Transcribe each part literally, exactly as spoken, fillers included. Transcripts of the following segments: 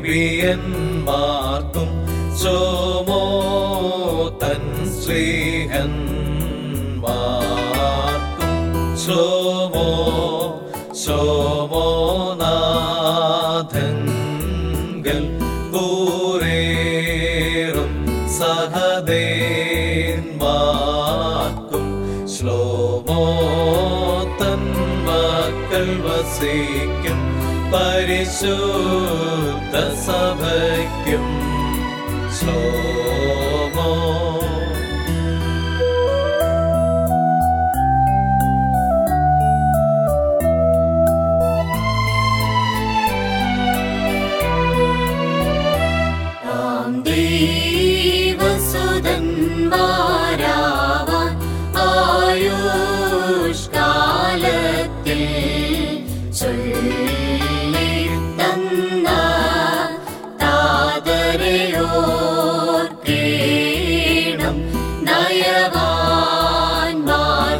ലേവിയന്മാർക്കും ശോമോ തൻ ശ്രീഹന്മാർക്കും ശോമോ ശോമോ നാഥങ്കൽ കൂരേറും സഹദേന്മാർക്കും ശ്ലോമോ തൻ മക്കൾ വസിക്കും പരിശുദ്ധ സഭയ്ക്കും ശ്ലോമോ. ദൈവസുതന്മാരാവാൻ ആയുഷ്കാലത്തിൽ ചൊല്ലിത്തന്ന താതരയോർക്കേണം നയവാൻമാർ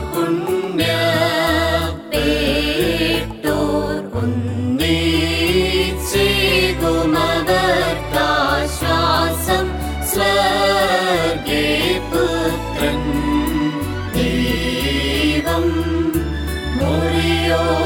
പുണ്യപേട്ടോർ ഒന്നീച്ചേകുമവർക്കാശ്വാസം സ്വർഗേ പുത്രൻ ദൈവം മുറിയോ